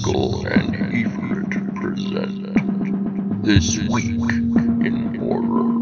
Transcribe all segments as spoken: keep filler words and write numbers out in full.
Sickle and Ifrit present This Week in Horror.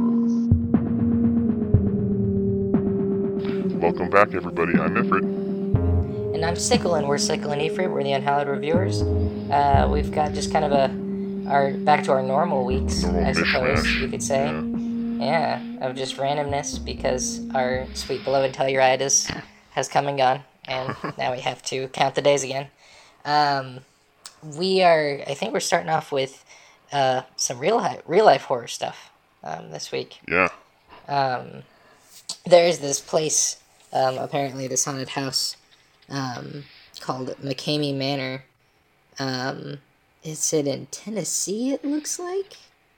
Welcome back, everybody. I'm Ifrit. And I'm Sickle, and we're Sickle and Ifrit. We're the Unhallowed Reviewers. Uh, we've got just kind of a our back to our normal weeks, Normal I suppose mishmash. you could say. Yeah. Yeah, of just randomness because our sweet beloved Telluritis has come and gone, and now we have to count the days again. Um, we are, I think we're starting off with uh, some real life, real life horror stuff um, this week. Yeah. Um, there's this place, um, apparently this haunted house, um, called McCamey Manor. Um, it's it in Tennessee, it looks like.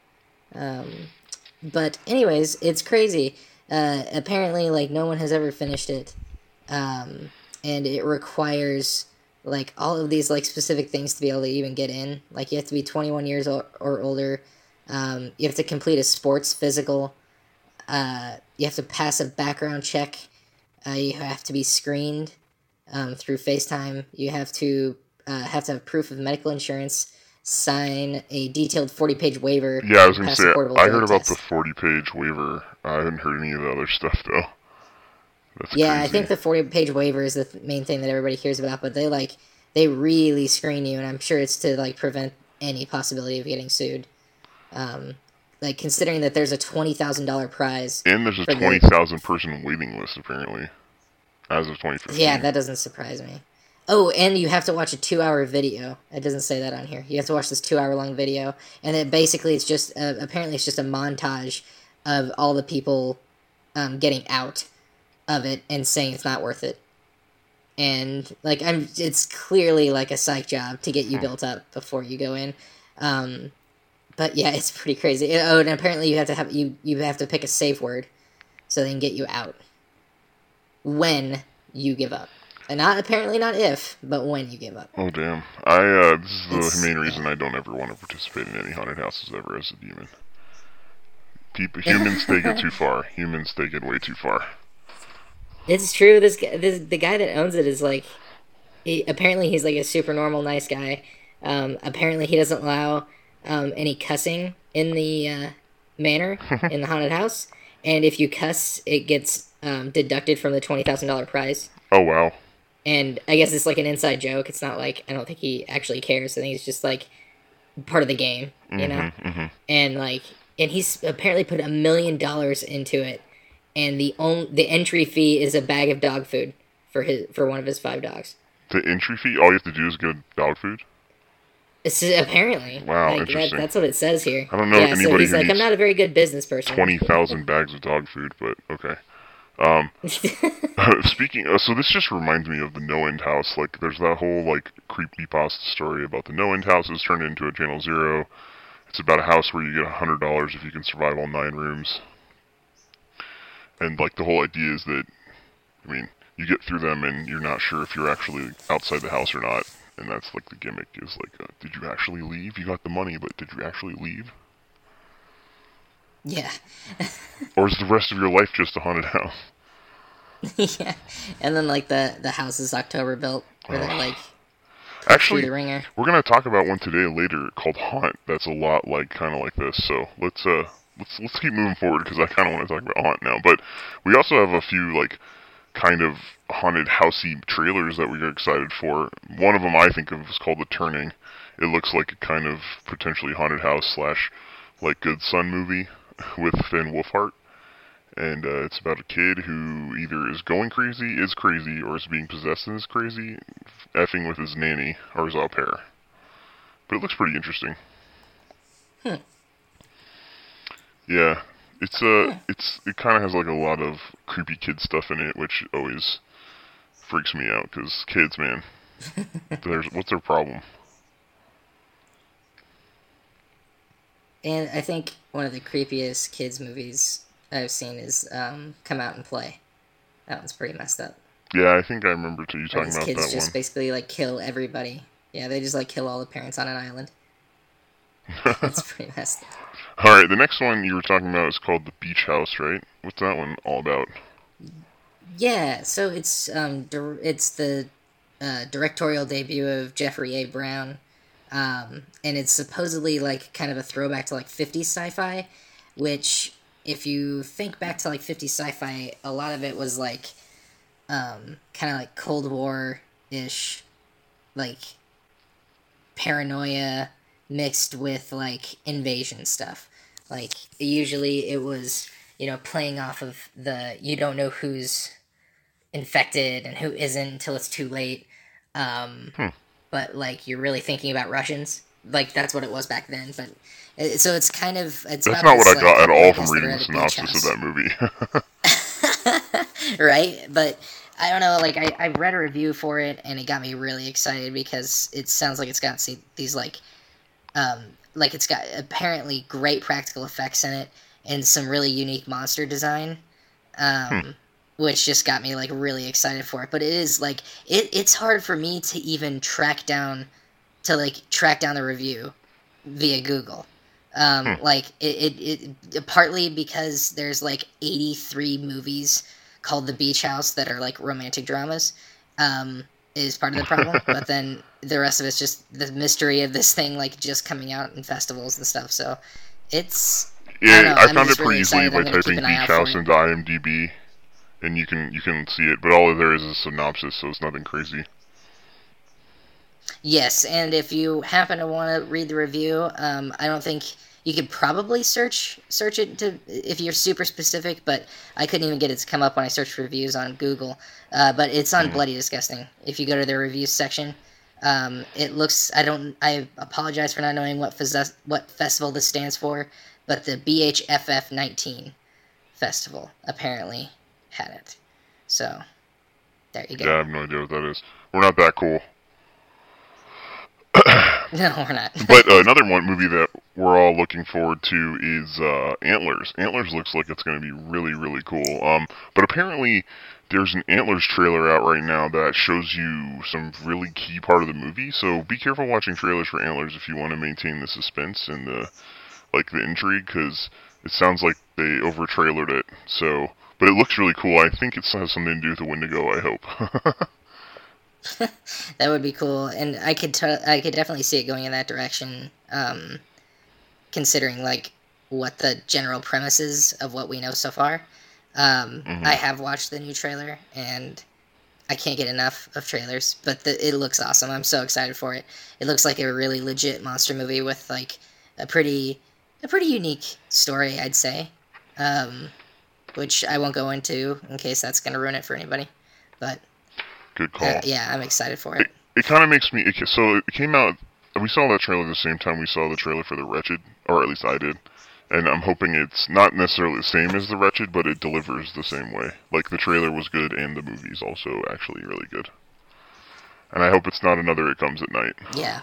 Um, but anyways, it's crazy. Uh, apparently, like, no one has ever finished it. Um, and it requires, like, all of these, like, specific things to be able to even get in. Like, you have to be twenty-one years or, or older. Um, you have to complete a sports physical. Uh, you have to pass a background check. Uh, you have to be screened um, through FaceTime. You have to uh, have to have proof of medical insurance, sign a detailed forty-page waiver. Yeah, I was going to pass say, a portable I drug heard about test. the forty-page waiver. I haven't heard any of the other stuff, though. That's Yeah, crazy. I think the forty-page waiver is the th- main thing that everybody hears about, but they, like, they really screen you, and I'm sure it's to, like, prevent any possibility of getting sued. Um, like, considering that there's a twenty thousand dollars prize. And there's a for the- twenty thousand person waiting list, apparently, as of twenty fifteen. Yeah, that doesn't surprise me. Oh, and you have to watch a two-hour video. It doesn't say that on here. You have to watch this two-hour-long video, and then basically it's just, uh, apparently it's just a montage of all the people um, getting out of it and saying it's not worth it. And, like, I'm, it's clearly, like, a psych job to get you built up before you go in. Um, but, yeah, it's pretty crazy. Oh, and apparently you have to have, you, you have to pick a safe word so they can get you out when you give up. And not apparently not if, but when you give up. Oh, damn. I, uh, this is the It's- main reason I don't ever want to participate in any haunted houses ever as a demon. People, humans take it too far. Humans take it way too far. It's true. This guy, this the guy that owns it is like, he, apparently he's like a super normal, nice guy. Um, apparently he doesn't allow um, any cussing in the uh, manor in the haunted house, and if you cuss, it gets um, deducted from the twenty thousand dollar prize. Oh, wow. And I guess it's like an inside joke. It's not like, I don't think he actually cares. I think it's just like part of the game, you know? Mm-hmm. And like, and he's apparently put a million dollars into it, and the on, the entry fee is a bag of dog food for his for one of his five dogs. The entry fee, all you have to do is get dog food? It's apparently. Wow, like, that, interesting. that's what it says here. I don't know yeah, so anybody he's who like, I'm needs not a very good business person. twenty thousand bags of dog food, but okay. Um, speaking, uh, so this just reminds me of the No End House. Like, there's that whole, like, creepypasta story about the No End Houses turned into a Channel Zero. It's about a house where you get one hundred dollars if you can survive all nine rooms. And, like, the whole idea is that, I mean, you get through them and you're not sure if you're actually outside the house or not. And that's, like, the gimmick is, like, uh, did you actually leave? You got the money, but did you actually leave? Yeah. Or is the rest of your life just a haunted house? yeah. And then, like, the, the house is October built, where they're, like, Actually, through the ringer. we're gonna talk about one today later called Haunt. That's a lot like kind of like this. So let's uh let's let's keep moving forward because I kind of want to talk about Haunt now. But we also have a few like kind of haunted housey trailers that we are excited for. One of them I think of is called The Turning. It looks like a kind of potentially haunted house slash like Good Son movie with Finn Wolfhard. And uh, it's about a kid who either is going crazy, is crazy, or is being possessed and is crazy, effing with his nanny or his au pair. But it looks pretty interesting. Hmm. Yeah, it's uh, it's it kind of has like a lot of creepy kid stuff in it, which always freaks me out because kids, man, there's what's their problem? And I think one of the creepiest kids movies I've seen is um, Come Out and Play. That one's pretty messed up. Yeah, I think I remember too, you Where talking these about kids that just one. basically like kill everybody. Yeah, they just like kill all the parents on an island. That's pretty messed up. All right, the next one you were talking about is called The Beach House, right? What's that one all about? Yeah, so it's um dir- it's the uh, directorial debut of Jeffrey A. Brown, Um, and it's supposedly like kind of a throwback to like fifties sci-fi, which if you think back to like fifties sci-fi, a lot of it was like um, kind of like Cold War-ish, like paranoia mixed with like invasion stuff. Like usually it was, you know, playing off of the you don't know who's infected and who isn't until it's too late. Um, Hmm. but like you're really thinking about Russians. Like that's what it was back then. But it, so it's kind of it's That's about not what this, I got like, at all couple from uncles that reading are the at a beach synopsis of house. that movie. Right? But I don't know, like I, I read a review for it and it got me really excited because it sounds like it's got see, these like um like it's got apparently great practical effects in it and some really unique monster design. Um Hmm. which just got me like really excited for it. But it is like it, it's hard for me to even track down to like track down the review via Google. Um, Hmm. like it, it, it partly because there's like eighty-three movies called The Beach House that are like romantic dramas, um, is part of the problem. But then the rest of it's just the mystery of this thing like just coming out in festivals and stuff. So it's I don't Yeah, know. I I'm found it just really pretty easily excited. by I'm gonna keep typing an eye Beach out for House it. into IMDb, and you can you can see it. But all there is is a synopsis, so it's nothing crazy. Yes, and if you happen to want to read the review, um, I don't think you could probably search search it to if you're super specific, but I couldn't even get it to come up when I searched for reviews on Google. Uh, but it's on Hmm. Bloody Disgusting. If you go to their reviews section, um, it looks. I don't. I apologize for not knowing what fes- what festival this stands for, but the B H F F nineteen festival apparently had it. So there you Yeah, I go. have no idea what that is. We're not that cool. No, we're not. But uh, another one movie that we're all looking forward to is uh, Antlers. Antlers looks like it's going to be really, really cool. Um, but apparently, there's an Antlers trailer out right now that shows you some really key part of the movie. So be careful watching trailers for Antlers if you want to maintain the suspense and the like the intrigue, because it sounds like they over trailered it. So, but it looks really cool. I think it has something to do with the Wendigo. I hope. That would be cool, and I could t- I could definitely see it going in that direction. Um, considering like what the general premise is of what we know so far. Um, Mhm. I have watched the new trailer, and I can't get enough of trailers. But the, it looks awesome. I'm so excited for it. It looks like a really legit monster movie with like a pretty a pretty unique story, I'd say. Um, which I won't go into in case that's gonna ruin it for anybody. But Good call. uh, yeah, I'm excited for It, it. it kind of makes me. It, so it came out. We saw that trailer at the same time we saw the trailer for The Wretched, or at least I did. And I'm hoping it's not necessarily the same as The Wretched, but it delivers the same way. Like the trailer was good, and the movie's also actually really good. And I hope it's not another It Comes at Night. Yeah.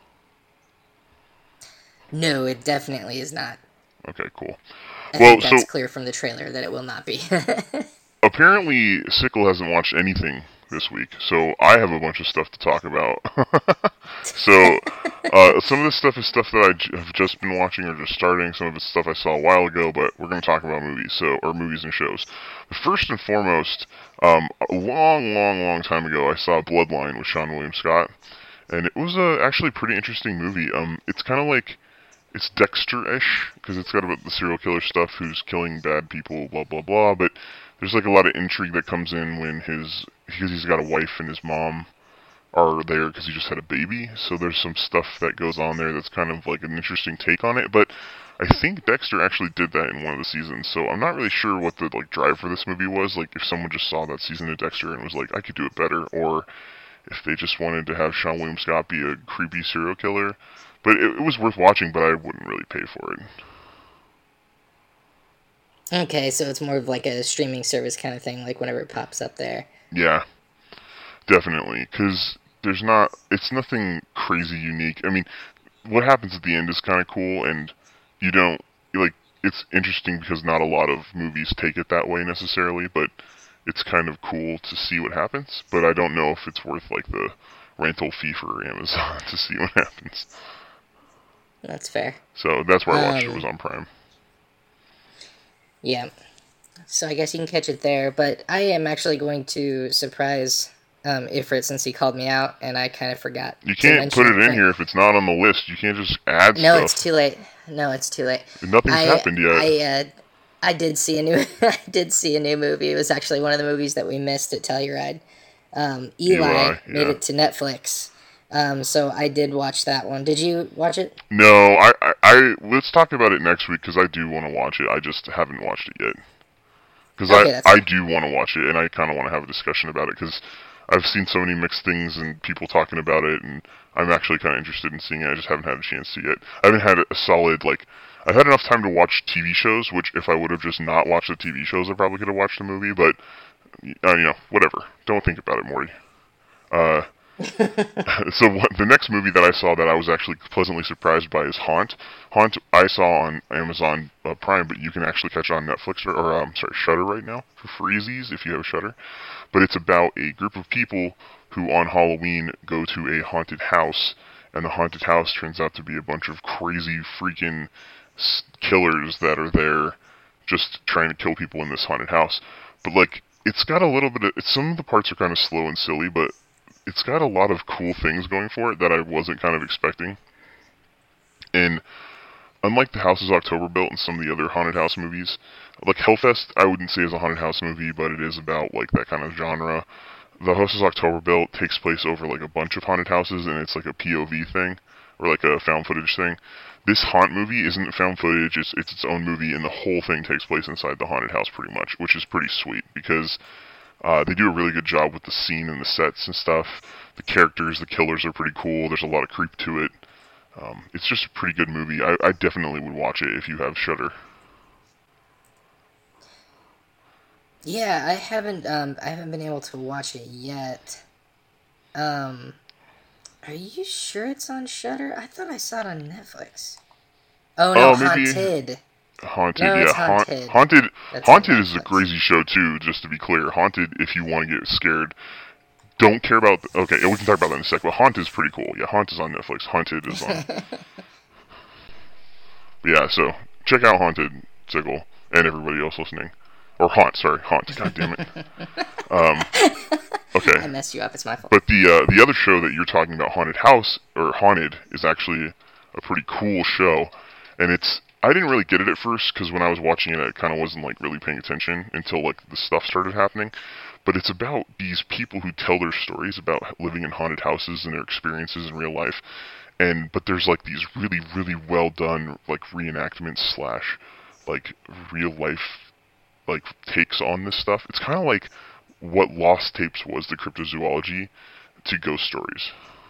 No, it definitely is not. Okay, cool. I Well, think so that's clear from the trailer that it will not be. apparently Sickle hasn't watched anything this week, so I have a bunch of stuff to talk about. So, uh, some of this stuff is stuff that I j- have just been watching or just starting. Some of it's stuff I saw a while ago, but we're going to talk about movies, so or movies and shows. But first and foremost, um, a long, long, long time ago, I saw Bloodline with Sean William Scott, and it was a actually pretty interesting movie. Um, it's kind of like it's Dexter-ish because it's got about the serial killer stuff who's killing bad people, blah blah blah. But there's like a lot of intrigue that comes in when his because he's got a wife and his mom are there because he just had a baby. So there's some stuff that goes on there that's kind of like an interesting take on it. But I think Dexter actually did that in one of the seasons. So I'm not really sure what the like drive for this movie was. Like if someone just saw that season of Dexter and was like, I could do it better, or if they just wanted to have Sean William Scott be a creepy serial killer. But it, it was worth watching, but I wouldn't really pay for it. Okay, so it's more of like a streaming service kind of thing, like whenever it pops up there. Yeah, definitely. Because there's not, it's nothing crazy unique. I mean, what happens at the end is kind of cool, and you don't, like, it's interesting because not a lot of movies take it that way necessarily, but it's kind of cool to see what happens. But I don't know if it's worth, like, the rental fee for Amazon to see what happens. That's fair. So that's where I watched it, Um, was on Prime. Yeah. So I guess you can catch it there, but I am actually going to surprise um, Ifrit since he called me out, and I kind of forgot. You to can't mention put it in but- here if it's not on the list. You can't just add No, stuff. it's too late. No, it's too late. Nothing's I, happened yet. I uh, I did see a new I did see a new movie. It was actually one of the movies that we missed at Telluride. Um, Eli, Eli, made yeah. it to Netflix. Um, so I did watch that one. Did you watch it? No, I, I, I let's talk about it next week because I do want to watch it. I just haven't watched it yet. Because Okay, I, that's I fine. do want to watch it, and I kind of want to have a discussion about it because I've seen so many mixed things and people talking about it, and I'm actually kind of interested in seeing it. I just haven't had a chance to yet. I haven't had a solid, like, I've had enough time to watch T V shows, which if I would have just not watched the T V shows, I probably could have watched the movie, but, uh, you know, whatever. Don't think about it, Morty. Uh... so what, the next movie that I saw that I was actually pleasantly surprised by is Haunt. Haunt I saw on Amazon uh, Prime, but you can actually catch it on Netflix or, or um, sorry, Shudder right now for freezies if you have a Shudder. But it's about a group of people who on Halloween go to a haunted house, and the haunted house turns out to be a bunch of crazy freaking killers that are there just trying to kill people in this haunted house. But like, it's got a little bit of, it's, some of the parts are kind of slow and silly, but it's got a lot of cool things going for it that I wasn't kind of expecting. And unlike the House is October Built and some of the other haunted house movies, like Hellfest, I wouldn't say is a haunted house movie, but it is about like that kind of genre. The House is October Built takes place over like a bunch of haunted houses, and it's like a P O V thing, or like a found footage thing. This Haunt movie isn't found footage, it's, it's its own movie, and the whole thing takes place inside the haunted house pretty much, which is pretty sweet, because Uh, they do a really good job with the scene and the sets and stuff. The characters, the killers are pretty cool. There's a lot of creep to it. Um, it's just a pretty good movie. I, I definitely would watch it if you have Shudder. Yeah, I haven't. Um, I haven't been able to watch it yet. Um, are you sure it's on Shudder? I thought I saw it on Netflix. Oh no, Oh, maybe- Haunted. Haunted, No, yeah. it's Haunt- Haunted. Haunted, That's on Haunted is a Netflix. crazy show too. Just to be clear, Haunted. If you want to get scared, don't care about. The, okay, we can talk about that in a sec. But Haunt is pretty cool. Yeah, Haunt is on Netflix. Haunted is on. Yeah, so check out Haunted, Sigil, and everybody else listening. Or Haunt, sorry, Haunt. God damn it. Um, okay. I messed you up. It's my fault. But the uh, the other show that you're talking about, Haunted House or Haunted, is actually a pretty cool show, and it's I didn't really get it at first because when I was watching it, I kind of wasn't like really paying attention until like the stuff started happening. But it's about these people who tell their stories about living in haunted houses and their experiences in real life, and but there's like these really really well done like reenactments slash like real life like takes on this stuff. It's kind of like what Lost Tapes was to cryptozoology to ghost stories.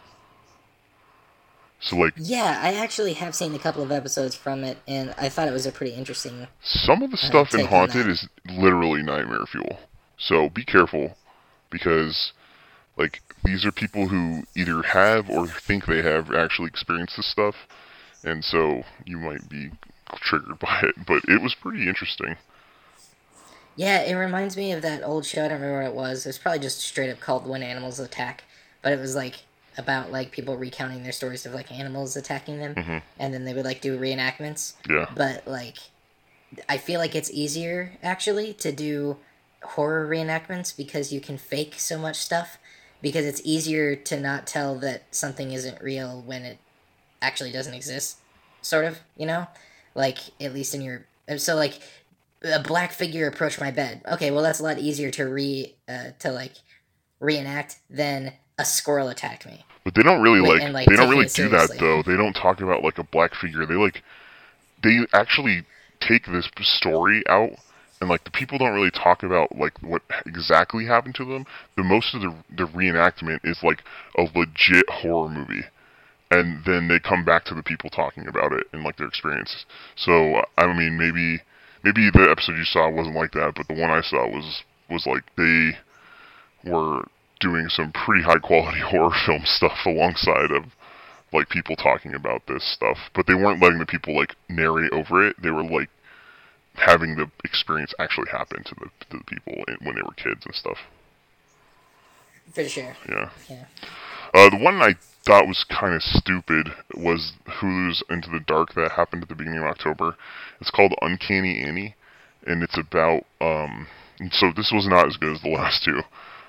So like Yeah, I actually have seen a couple of episodes from it, and I thought it was a pretty interesting. some of the stuff in take on Haunted that. is literally nightmare fuel. So be careful because like these are people who either have or think they have actually experienced this stuff, and so you might be triggered by it, but it was pretty interesting. Yeah, it reminds me of that old show. I don't remember what it was. It was probably just straight up called When Animals Attack, but it was like about like people recounting their stories of like animals attacking them, Mhm. and then they would like do reenactments. Yeah. But like, I feel like it's easier actually to do horror reenactments because you can fake so much stuff. Because it's easier to not tell that something isn't real when it actually doesn't exist, sort of, you know? Like, at least in your... So, like, a black figure approached my bed. Okay, well, that's a lot easier to re... Uh, to, like, reenact than a squirrel attacked me. But they don't really Wait, like, and, like, they don't taking really it do that seriously. though. They don't talk about like a black figure. They like they actually take this story out and like the people don't really talk about like what exactly happened to them. The most of the the reenactment is like a legit horror movie. And then they come back to the people talking about it and like their experiences. So I mean maybe maybe the episode you saw wasn't like that, but the one I saw was was like they were doing some pretty high quality horror film stuff alongside of like people talking about this stuff, but they weren't letting the people like narrate over it. They were like having the experience actually happen to the to the people when they were kids and stuff. For sure. Yeah. Yeah. Uh, the one I thought was kind of stupid was Hulu's Into the Dark that happened at the beginning of October. It's called Uncanny Annie, and it's about um. So this was not as good as the last two.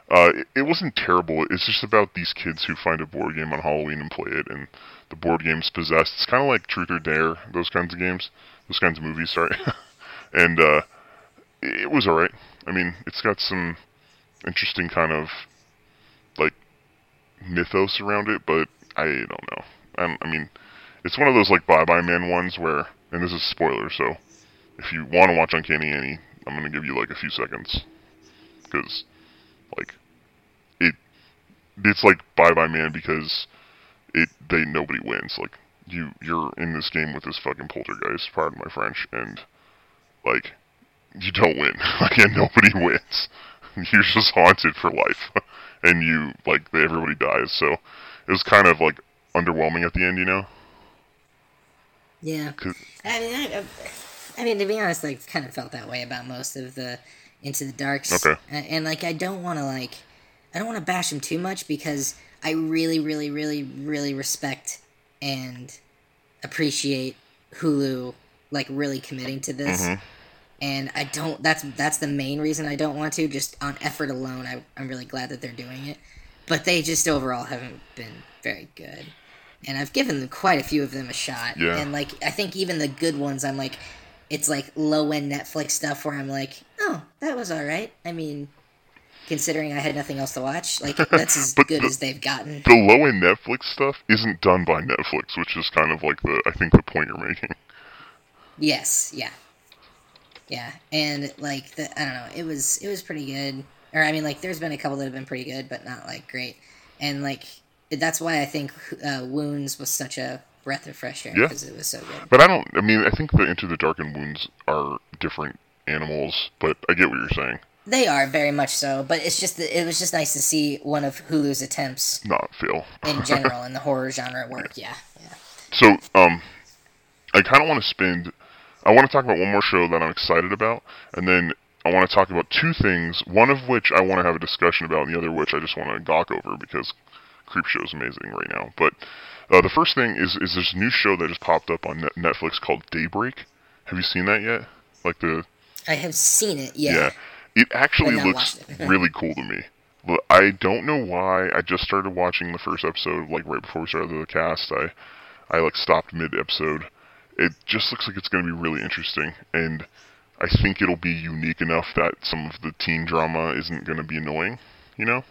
Uh, it, it wasn't terrible. It's just about these kids who find a board game on Halloween and play it, and the board game's possessed. It's kind of like Truth or Dare, those kinds of games, those kinds of movies. Sorry, and uh, it was alright. I mean, it's got some interesting kind of like mythos around it, but I don't know. I, I mean, it's one of those like Bye Bye Man ones where, and this is a spoiler, so if you want to watch Uncanny Annie, I'm gonna give you like a few seconds, because like it, it's like Bye Bye Man because it they nobody wins. Like you you're in this game with this fucking poltergeist, pardon my French, and like you don't win. Like and nobody wins. You're just haunted for life, and you like everybody dies. So it was kind of like underwhelming at the end, you know. Yeah. I mean, I, I mean, to be honest, like, kind of felt that way about most of the Into the Darks. Okay. And, and like, I don't want to, like, I don't want to bash them too much because I really, really, really, really respect and appreciate Hulu, like, really committing to this. Mm-hmm. And I don't, that's that's the main reason I don't want to. Just on effort alone, I, I'm really glad that they're doing it. But they just overall haven't been very good. And I've given quite a few of them a shot. Yeah. And, like, I think even the good ones, I'm like, it's like low-end Netflix stuff where I'm like, oh, that was alright. I mean, considering I had nothing else to watch, like, that's as good the, as they've gotten. The low-end Netflix stuff isn't done by Netflix, which is kind of like the, I think, the point you're making. Yes, yeah. Yeah, and, like, the, I don't know, it was, it was pretty good. Or, I mean, like, there's been a couple that have been pretty good, but not, like, great. And, like, that's why I think uh, Wounds was such a breath of fresh air, yeah. because it was so good. But I don't, I mean, I think the Into the Dark and Wounds are different animals, but I get what you're saying. They are, very much so, but it's just, it was just nice to see one of Hulu's attempts. Not fail. in general, in the horror genre work, yeah. yeah. So, um, I kind of want to spend, I want to talk about one more show that I'm excited about, and then I want to talk about two things, one of which I want to have a discussion about, and the other which I just want to gawk over, because Creepshow is amazing right now. But uh, the first thing is is this new show that just popped up on Net- Netflix called Daybreak. Have you seen that yet? Like the I have seen it, yeah. Yeah. It actually But not looks watched it. really cool to me. But I don't know why. I just started watching the first episode, like right before we started the cast. I I like stopped mid-episode. It just looks like it's going to be really interesting, and I think it'll be unique enough that some of the teen drama isn't going to be annoying, you know?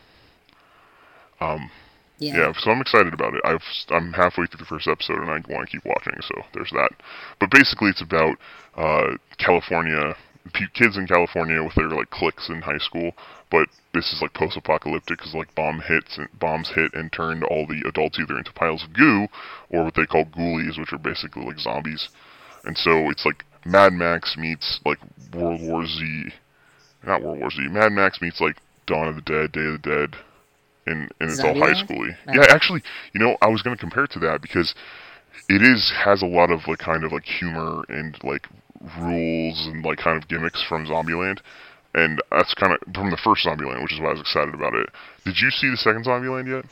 Um, yeah. yeah, so I'm excited about it. I've, I'm halfway through the first episode, and I want to keep watching, so there's that. But basically, it's about uh, California, p- kids in California with their like cliques in high school. But this is like post-apocalyptic because like bomb hits and bombs hit and turned all the adults either into piles of goo or what they call ghoulies, which are basically like zombies. And so it's like Mad Max meets like World War Z, not World War Z. Mad Max meets like Dawn of the Dead, Day of the Dead. And, and it's all high schooly. No. Yeah, actually, you know, I was going to compare it to that because it is has a lot of like kind of like humor and like rules and like kind of gimmicks from Zombieland, and that's kind of from the first Zombieland, which is why I was excited about it. Did you see the second Zombieland yet?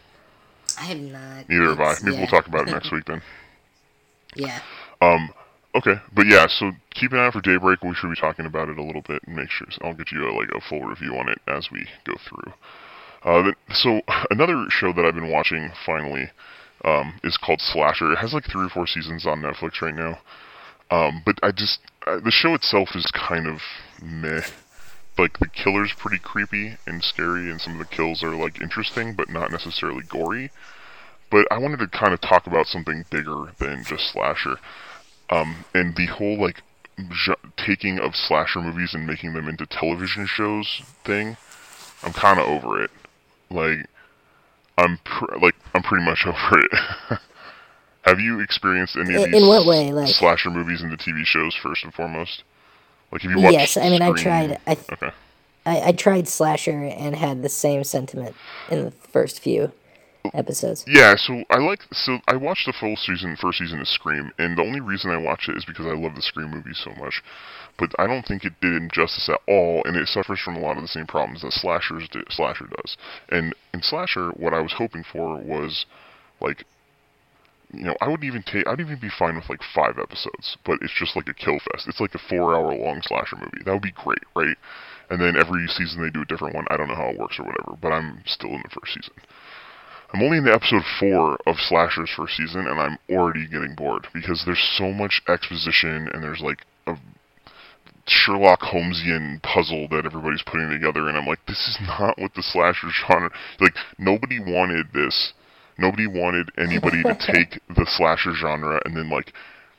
I have not. Neither have I. Maybe yeah. we'll talk about it next week then. Yeah. Um. Okay, but yeah, so keep an eye out for Daybreak. We should be talking about it a little bit and make sure I'll get you a, like a full review on it as we go through. Uh, so another show that I've been watching finally um, is called Slasher. It has like three or four seasons on Netflix right now. Um, but I just uh, the show itself is kind of meh. Like the killer's pretty creepy and scary, and some of the kills are like interesting, but not necessarily gory. But I wanted to kind of talk about something bigger than just slasher, um, and the whole like j- taking of slasher movies and making them into television shows thing. I'm kind of over it. Like, I'm pr- like I'm pretty much over it. Have you experienced any of In- these in what way, like- slasher movies into T V shows first and foremost? Like, have you watched? Yes, I mean, I Scream? tried. I, Okay. I I tried slasher and had the same sentiment in the first few episodes. Yeah, so I like so I watched the full season, first season of Scream, and the only reason I watched it is because I love the Scream movies so much. But I don't think it did injustice at all, and it suffers from a lot of the same problems that slashers do, slasher does. And in slasher, what I was hoping for was like, you know, I would even take, I'd even be fine with like five episodes, but it's just like a kill fest. It's like a four-hour-long slasher movie. That would be great, right? and then every season they do a different one. I don't know how it works or whatever, but I'm still in the first season. I'm only in the episode four of Slasher's first season, and I'm already getting bored because there's so much exposition, and there's like a Sherlock Holmesian puzzle that everybody's putting together, and I'm like, this is not what the slasher genre. Like, nobody wanted this. Nobody wanted anybody to take the slasher genre and then like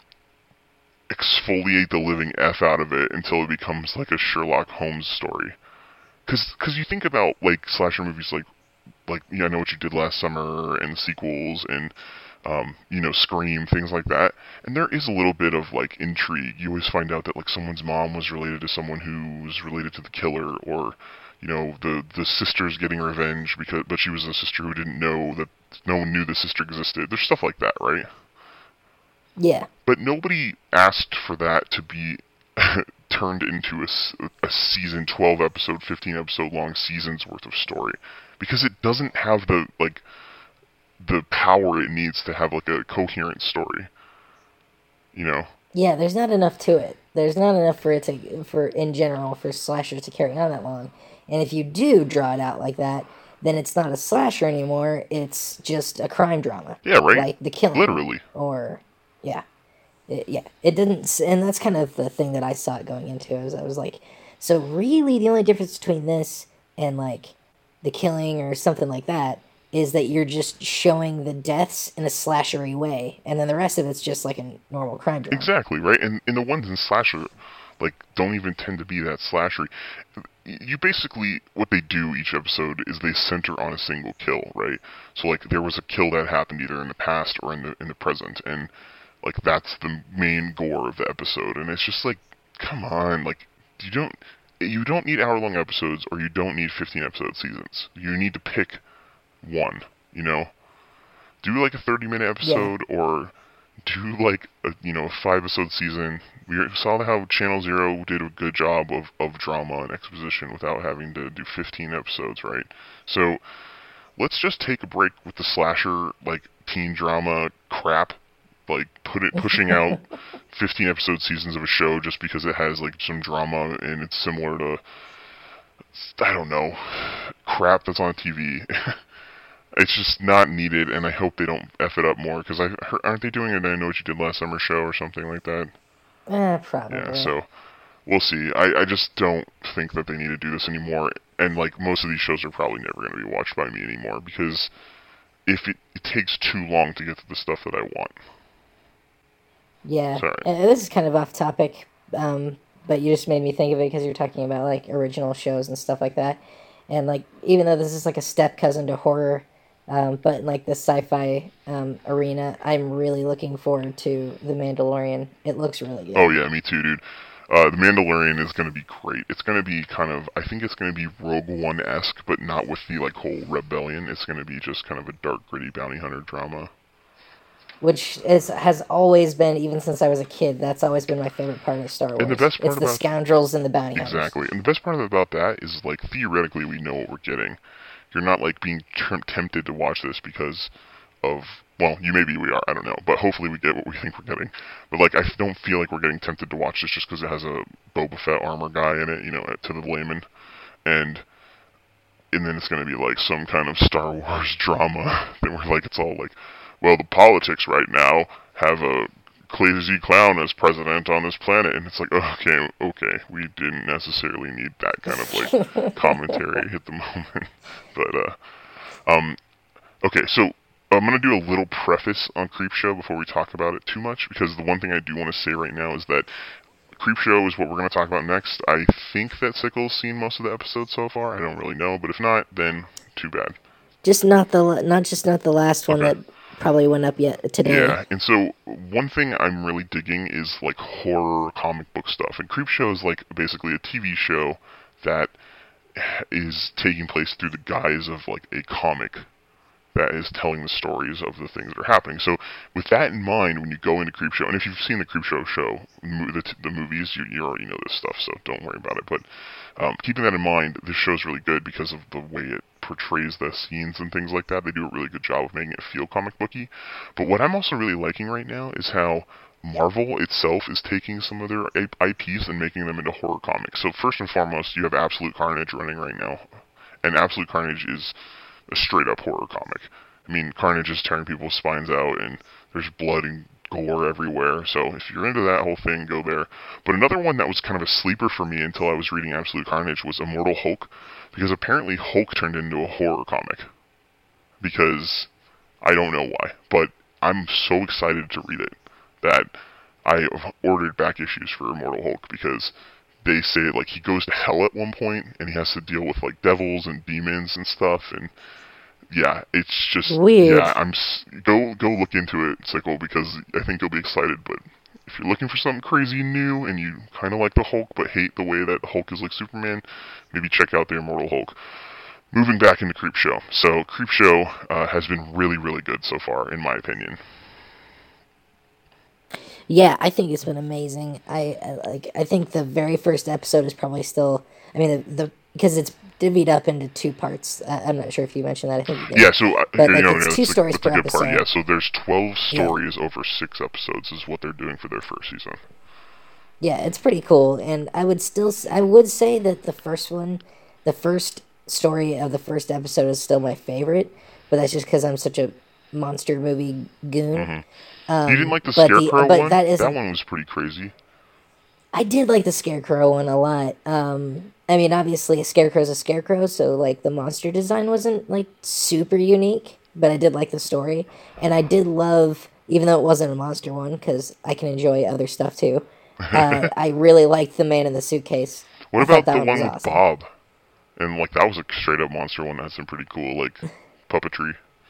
exfoliate the living F out of it until it becomes like a Sherlock Holmes story. Cause, cause you think about like slasher movies like, like, yeah, I Know What You Did Last Summer and the sequels and, um, you know, Scream, things like that. And there is a little bit of like intrigue. You always find out that like someone's mom was related to someone who was related to the killer, or, you know, the, the sister's getting revenge because, but she was a sister who didn't know that no one knew the sister existed. There's stuff like that, right? Yeah. But nobody asked for that to be turned into a, a season, twelve episode, fifteen episode long season's worth of story. Because it doesn't have the, like, the power it needs to have, like, a coherent story. You know? Yeah, there's not enough to it. There's not enough for it to, for, in general, for slashers to carry on that long. And if you do draw it out like that, then it's not a slasher anymore, it's just a crime drama. Yeah, right? Like The Killing. Literally. Or, yeah. It, yeah, it didn't, and that's kind of the thing that I saw it going into. Is I was like, so really the only difference between this and like The Killing or something like that is that you're just showing the deaths in a slashery way, and then the rest of it's just like a normal crime drama. Exactly, right? And, and the ones in slasher, like, don't even tend to be that slashery. You basically, what they do each episode is they center on a single kill, right? So, like, there was a kill that happened either in the past or in the in the present, and like, that's the main gore of the episode, and it's just like, come on, like, you don't, you don't need hour-long episodes, or you don't need fifteen-episode seasons. You need to pick one, you know? Do, like, a thirty-minute episode, yeah. Or do, like, a, you know, a five-episode season. We saw how Channel Zero did a good job of, of drama and exposition without having to do fifteen episodes, right? So, let's just take a break with the slasher, like, teen drama crap. Like, put it pushing out fifteen episode seasons of a show just because it has, like, some drama and it's similar to, I don't know, crap that's on T V. It's just not needed, and I hope they don't F it up more, because I heard, aren't they doing an I Know What You Did Last Summer show or something like that? Eh, probably. Yeah, so we'll see. I, I just don't think that they need to do this anymore, and, like, most of these shows are probably never going to be watched by me anymore, because if it, it takes too long to get to the stuff that I want. Yeah, Sorry. And this is kind of off topic, um, but you just made me think of it because you're talking about, like, original shows and stuff like that. And, like, even though this is, like, a step cousin to horror, um, but in, like, the sci-fi um, arena, I'm really looking forward to The Mandalorian. It looks really good. Oh, yeah, me too, dude. Uh, The Mandalorian is going to be great. It's going to be kind of, I think it's going to be Rogue One-esque, but not with the, like, whole rebellion. It's going to be just kind of a dark, gritty bounty hunter drama. Which is has always been, even since I was a kid, that's always been my favorite part of Star Wars. And the best part it's about the scoundrels and the bounty hunters. Exactly. And the best part about that is, like, theoretically we know what we're getting. You're not, like, being t- tempted to watch this because of, well, you maybe we are, I don't know, but hopefully we get what we think we're getting. But, like, I don't feel like we're getting tempted to watch this just because it has a Boba Fett armor guy in it, you know, to the layman. And and then it's going to be, like, some kind of Star Wars drama that we're, like, it's all, like, well, the politics right now have a crazy clown as president on this planet, and it's like, okay, okay, we didn't necessarily need that kind of, like, commentary at the moment. But, uh, um, okay, so I'm going to do a little preface on Creepshow before we talk about it too much, because the one thing I do want to say right now is that Creepshow is what we're going to talk about next. I think that Sickle's seen most of the episodes so far. I don't really know, but if not, then too bad. Just not the, not just not the last one okay. that probably went up yet today. Yeah, and so one thing I'm really digging is, like, horror comic book stuff. And Creepshow is, like, basically a T V show that is taking place through the guise of, like, a comic that is telling the stories of the things that are happening. So with that in mind, when you go into Creepshow, and if you've seen the Creepshow show, the, the movies, you, you already know this stuff, so don't worry about it. But um, keeping that in mind, this show's really good because of the way it portrays the scenes and things like that. They do a really good job of making it feel comic booky. But what I'm also really liking right now is how Marvel itself is taking some of their I Ps and making them into horror comics. So first and foremost, you have Absolute Carnage running right now. And Absolute Carnage is a straight-up horror comic. I mean, Carnage is tearing people's spines out, and there's blood and gore everywhere. So if you're into that whole thing, go there. But another one that was kind of a sleeper for me until I was reading Absolute Carnage was Immortal Hulk, because apparently Hulk turned into a horror comic. Because I don't know why, but I'm so excited to read it that I ordered back issues for Immortal Hulk, because they say like he goes to hell at one point and he has to deal with like devils and demons and stuff, and yeah, it's just weird. Yeah, I'm go go look into it, Sickle, because I think you'll be excited. But if you're looking for something crazy and new and you kind of like the Hulk but hate the way that Hulk is like Superman, maybe check out the Immortal Hulk. Moving back into Creepshow. So Creepshow uh, has been really, really good so far, in my opinion. Yeah, I think it's been amazing. I, I like. I think the very first episode is probably still. I mean, the, the because it's divvied up into two parts. Uh, I'm not sure if you mentioned that. I think you did. Yeah. So uh, but you like, know, it's you know, two that's stories a, per that's a good episode. part. Yeah. So there's twelve stories Yeah. over six episodes is what they're doing for their first season. Yeah, it's pretty cool, and I would still. I would say that the first one, the first story of the first episode is still my favorite, but that's just because I'm such a monster movie goon. Mm-hmm. Um, you didn't like the but Scarecrow the, but one? That, that one was pretty crazy. I did like the Scarecrow one a lot. Um, I mean, obviously, a Scarecrow's a Scarecrow, so like the monster design wasn't like super unique, but I did like the story, and I did love, even though it wasn't a monster one, because I can enjoy other stuff too. Uh, I really liked the Man in the Suitcase. What I about that the one one was with awesome. Bob? And like that was a straight up monster one. That's some pretty cool like puppetry.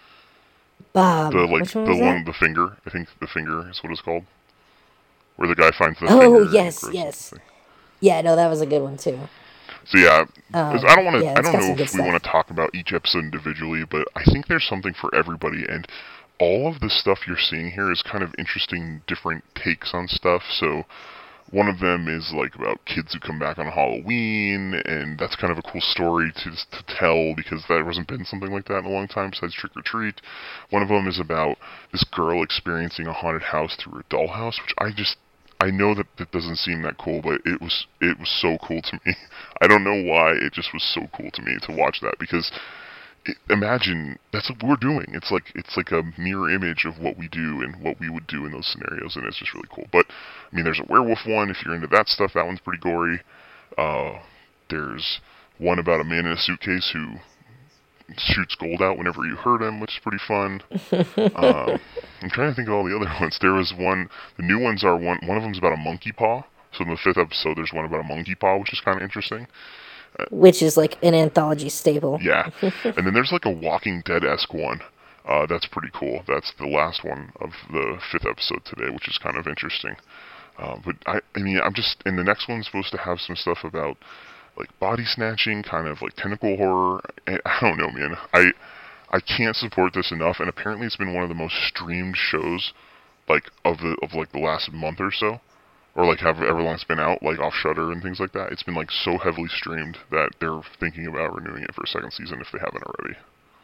Bob, The like which one the was one that? the finger. I think the finger is what it's called. Where the guy finds the Oh, finger. and yes, grows yes. the thing. Yeah, no, that was a good one too. So yeah, 'cause Um, I don't want to. yeah, I it's don't got know some if good we stuff. want to talk about each episode individually, but I think there's something for everybody, and all of the stuff you're seeing here is kind of interesting, different takes on stuff. So one of them is like about kids who come back on Halloween, and that's kind of a cool story to to tell because there hasn't been something like that in a long time besides Trick or Treat. One of them is about this girl experiencing a haunted house through a dollhouse, which I just I know that that doesn't seem that cool, but it was it was so cool to me. I don't know why, it just was so cool to me to watch that because it, imagine that's what we're doing. It's like it's like a mirror image of what we do and what we would do in those scenarios, and it's just really cool. But I mean, there's a werewolf one if you're into that stuff. That one's pretty gory. Uh, there's one about a man in a suitcase who shoots gold out whenever you hurt him, which is pretty fun. um, I'm trying to think of all the other ones. There was one. The new ones are one. One of them's about a monkey paw. So in the fifth episode, there's one about a monkey paw, which is kind of interesting. Which is like an anthology staple. Yeah, and then there's like a Walking Dead-esque one. Uh, that's pretty cool. That's the last one of the fifth episode today, which is kind of interesting. Uh, but I, I mean, I'm just, and the next one's supposed to have some stuff about like body snatching, kind of like tentacle horror. I, I don't know, man. I, I can't support this enough, and apparently it's been one of the most streamed shows, like of the of like the last month or so. Or like have ever long it's been out, like off Shudder and things like that. It's been like so heavily streamed that they're thinking about renewing it for a second season if they haven't already.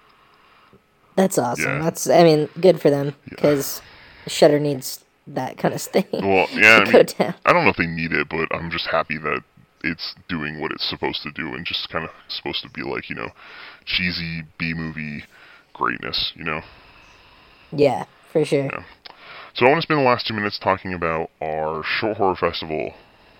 That's awesome. Yeah. That's, I mean, good for them because Shudder needs that kind of thing. Well, yeah, to I go mean, down. I don't know if they need it, but I'm just happy that it's doing what it's supposed to do and just kind of supposed to be like, you know, cheesy B-movie greatness, you know? Yeah, for sure. Yeah. So I want to spend the last two minutes talking about our Short Horror Festival.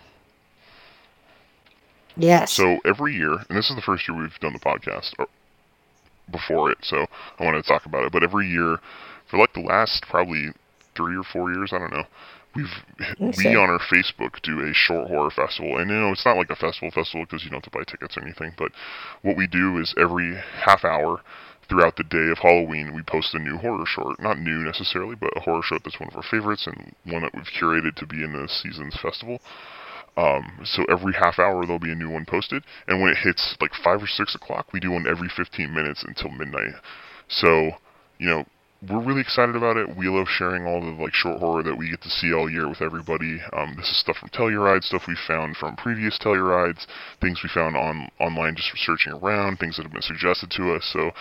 Yes. So every year, and this is the first year we've done the podcast, or before it, so I wanted to talk about it, but every year, for like the last probably three or four years, I don't know, we've, we so. on our Facebook do a Short Horror Festival, and you know, it's not like a festival festival because you don't have to buy tickets or anything, but what we do is every half hour throughout the day of Halloween, we post a new horror short. Not new necessarily, but a horror short that's one of our favorites and one that we've curated to be in this season's festival. Um, so every half hour there'll be a new one posted, and when it hits like five or six o'clock, we do one every fifteen minutes until midnight. So, you know, we're really excited about it. We love sharing all the like short horror that we get to see all year with everybody. Um, this is stuff from Telluride, stuff we found from previous Tellurides, things we found on online just searching around, things that have been suggested to us. So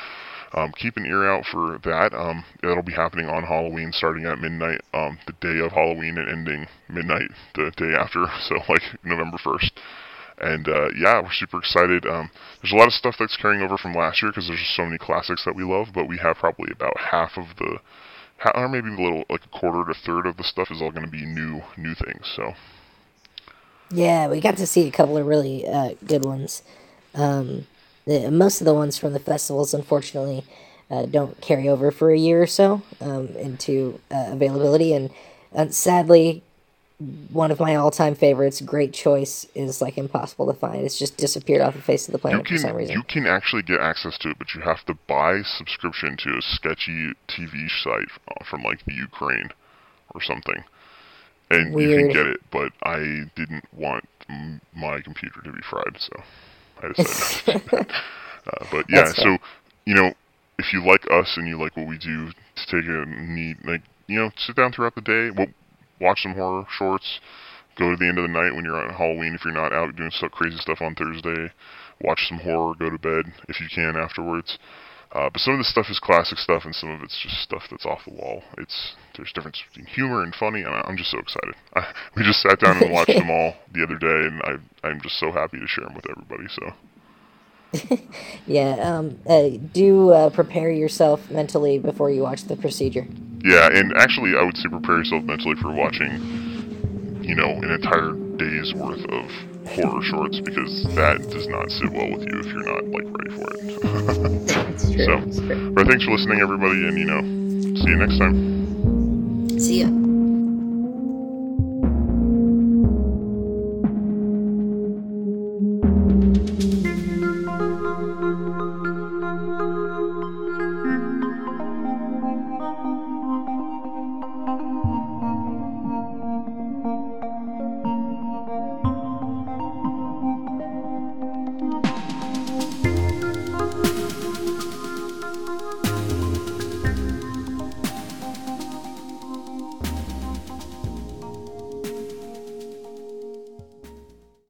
um, keep an ear out for that. Um, that'll be happening on Halloween, starting at midnight, um, the day of Halloween, and ending midnight the day after, so like November first. And uh, yeah, we're super excited. Um, there's a lot of stuff that's carrying over from last year because there's just so many classics that we love, but we have probably about half of the, or maybe a little, like a quarter to a third of the stuff is all going to be new, new things. So Yeah, we got to see a couple of really uh, good ones. Um, the, most of the ones from the festivals, unfortunately, uh, don't carry over for a year or so um, into uh, availability. And uh, sadly, one of my all-time favorites, Great Choice, is like impossible to find. It's just disappeared off the face of the you planet for some can reason. you can actually get access to it, but you have to buy subscription to a sketchy T V site uh, from like the Ukraine or something. And you Weird. can get it, but I didn't want m- my computer to be fried, so I decided not to do that. Uh, but yeah, That's fair. so, you know, if you like us and you like what we do, to take a neat, like, you know, sit down throughout the day, we'll watch some horror shorts, go to the end of the night when you're on Halloween, if you're not out doing stuff, crazy stuff on Thursday, watch some horror, go to bed if you can afterwards. Uh, but some of the stuff is classic stuff, and some of it's just stuff that's off the wall. It's there's difference between humor and funny, and I, I'm just so excited. I, we just sat down and watched them all the other day, and I I'm just so happy to share them with everybody. So Yeah, um, uh, do uh, prepare yourself mentally before you watch the procedure. yeah, and actually, I would say prepare yourself mentally for watching, you know, an entire day's worth of horror shorts, because that does not sit well with you if you're not like ready for it. It's true. So, It's true. but thanks for listening, everybody, and you know, see you next time. See ya.